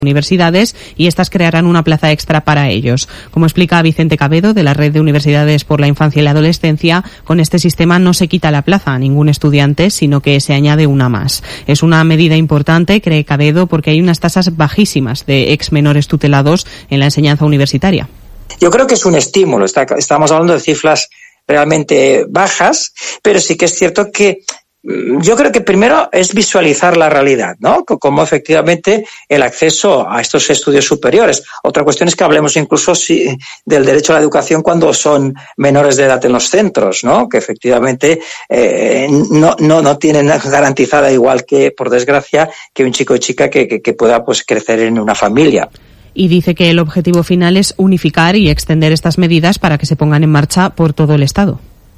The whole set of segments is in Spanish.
universidades y estas crearán una plaza extra para ellos. Como explica Vicente Cabedo, de la Red de Universidades por la Infancia y la Adolescencia, con este sistema no se quita la plaza a ningún estudiante, sino que se añade una más. Es una medida importante, cree Cabedo, porque hay unas tasas bajísimas de ex menores tutelados en la enseñanza universitaria. Yo creo que es un estímulo. Estamos hablando de cifras realmente bajas, pero sí que es cierto que yo creo que primero es visualizar la realidad, ¿no? Como efectivamente el acceso a estos estudios superiores. Otra cuestión es que hablemos incluso del derecho a la educación cuando son menores de edad en los centros, ¿no? Que efectivamente no tienen garantizada, igual que, por desgracia, que un chico o chica que pueda pues crecer en una familia. Y dice que el objetivo final es unificar y extender estas medidas para que se pongan en marcha por todo el Estado.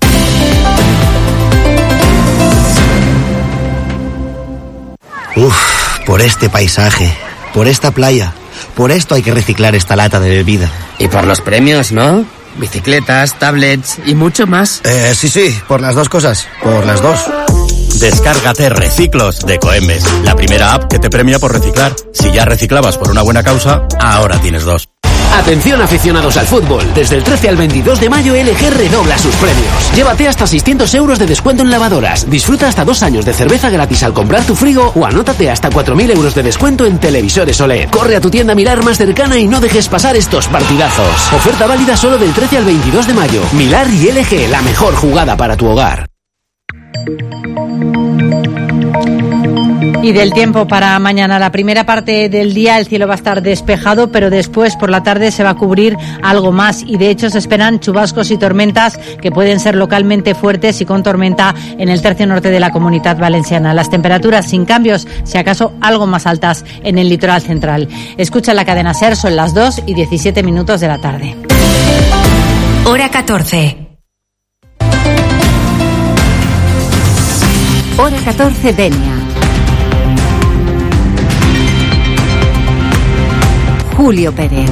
Por este paisaje, por esta playa, por esto hay que reciclar esta lata de bebida. Y por los premios, ¿no? Bicicletas, tablets y mucho más. Sí, por las dos cosas, por las dos. Descárgate Reciclos de Coembes, la primera app que te premia por reciclar. Si ya reciclabas por una buena causa, ahora tienes dos. Atención aficionados al fútbol, desde el 13 al 22 de mayo LG redobla sus premios. Llévate hasta 600 euros de descuento en lavadoras, disfruta hasta 2 años de cerveza gratis al comprar tu frigo o anótate hasta 4.000 euros de descuento en televisores OLED. Corre a tu tienda Milar más cercana y no dejes pasar estos partidazos. Oferta válida solo del 13 al 22 de mayo. Milar y LG, la mejor jugada para tu hogar. Y del tiempo para mañana, la primera parte del día el cielo va a estar despejado, pero después por la tarde se va a cubrir algo más y de hecho se esperan chubascos y tormentas que pueden ser localmente fuertes y con tormenta en el tercio norte de la Comunidad Valenciana. Las temperaturas sin cambios, si acaso algo más altas en el litoral central. Escucha la cadena SER, son las 2:17 de la tarde. Hora 14. Hora 14, Denia. Julio Pérez.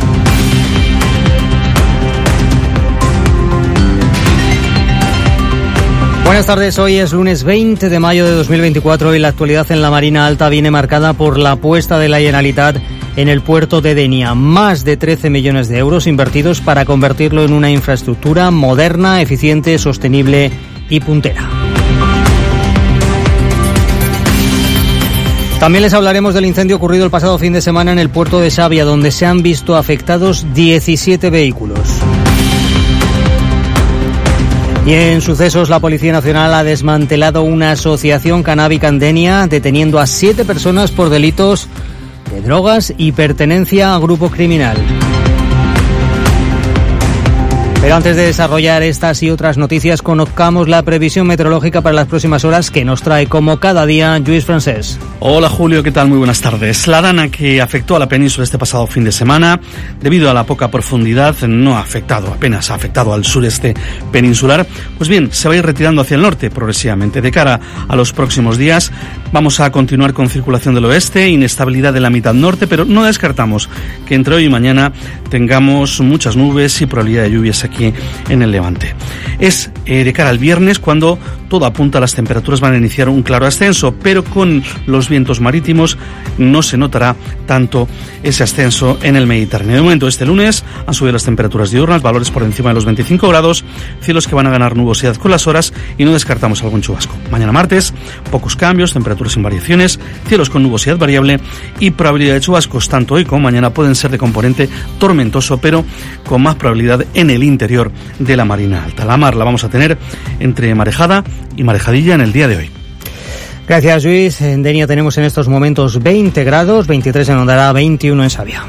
Buenas tardes, hoy es lunes 20 de mayo de 2024 y la actualidad en la Marina Alta viene marcada por la apuesta de la Generalitat en el puerto de Denia. Más de 13 millones de euros invertidos para convertirlo en una infraestructura moderna, eficiente, sostenible y puntera. También les hablaremos del incendio ocurrido el pasado fin de semana en el puerto de Xàbia, donde se han visto afectados 17 vehículos. Y en sucesos, la Policía Nacional ha desmantelado una asociación canábica en Denia, deteniendo a 7 personas por delitos de drogas y pertenencia a grupo criminal. Pero antes de desarrollar estas y otras noticias, conozcamos la previsión meteorológica para las próximas horas que nos trae, como cada día, Lluís Francés. Hola Julio, ¿qué tal? Muy buenas tardes. La dana que afectó a la península este pasado fin de semana, debido a la poca profundidad, no ha afectado, apenas ha afectado al sureste peninsular. Pues bien, se va a ir retirando hacia el norte progresivamente. De cara a los próximos días, vamos a continuar con circulación del oeste, inestabilidad de la mitad norte, pero no descartamos que entre hoy y mañana tengamos muchas nubes y probabilidad de lluvias aquí en el Levante. Es de cara al viernes cuando todo apunta a las temperaturas van a iniciar un claro ascenso, pero con los vientos marítimos no se notará tanto ese ascenso en el Mediterráneo. De momento, este lunes han subido las temperaturas diurnas, valores por encima de los 25 grados, cielos que van a ganar nubosidad con las horas y no descartamos algún chubasco. Mañana martes, pocos cambios, temperaturas sin variaciones, cielos con nubosidad variable y probabilidad de chubascos tanto hoy como mañana pueden ser de componente tormentoso, pero con más probabilidad en el interior de la Marina Alta. La mar la vamos a tener entre marejada y marejadilla en el día de hoy. Gracias, Luis. En Denia tenemos en estos momentos 20 grados, 23 en Ondara, 21 en Xàbia.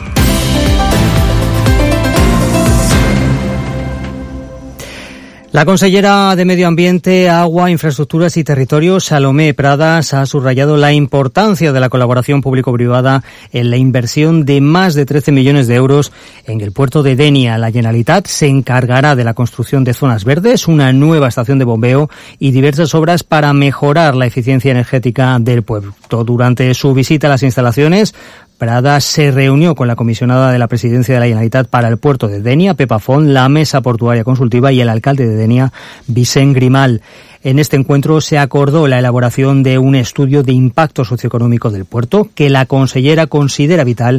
La consellera de Medio Ambiente, Agua, Infraestructuras y Territorio, Salomé Pradas, ha subrayado la importancia de la colaboración público-privada en la inversión de más de 13 millones de euros en el puerto de Denia. La Generalitat se encargará de la construcción de zonas verdes, una nueva estación de bombeo y diversas obras para mejorar la eficiencia energética del puerto. Durante su visita a las instalaciones, Pradas se reunió con la comisionada de la Presidencia de la Generalitat para el puerto de Dénia, Pepa Font, la Mesa Portuaria Consultiva y el alcalde de Dénia, Vicent Grimal. En este encuentro se acordó la elaboración de un estudio de impacto socioeconómico del puerto que la consellera considera vital